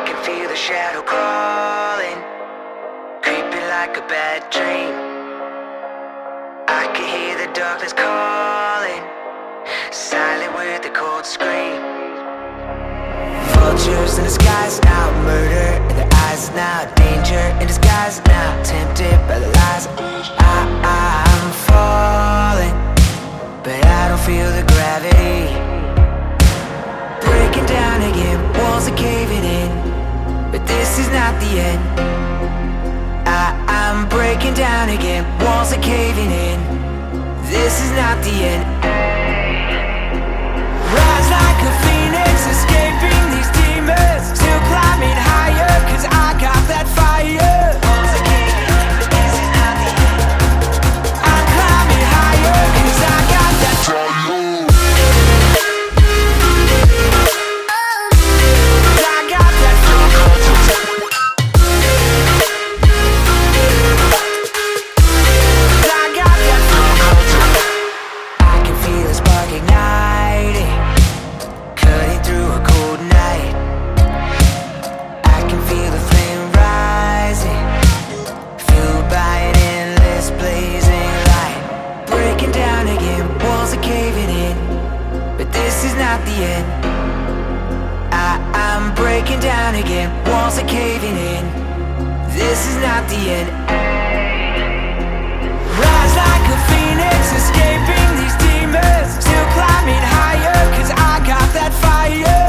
can feel the shadow crawling, creeping like a bad dream. I can hear the darkness calling, silent with the cold scream. Vultures in the skies now, murder in their eyes now, danger in disguise now, tempted by the lies. I'm falling, but I don't feel the gravity. Breaking down again, walls are caving in, but this is not the end. I'm breaking down again, walls are caving in, this is not the end. Rise like a phoenix, escaping these demons, still climbing higher, cause I got that fire. Walls are caving in, but this is not the end. I'm climbing higher, cause I got that fire. I'm breaking down again, walls are caving in, this is not the end. Rise like a phoenix, escaping these demons, still climbing higher, cause I got that fire.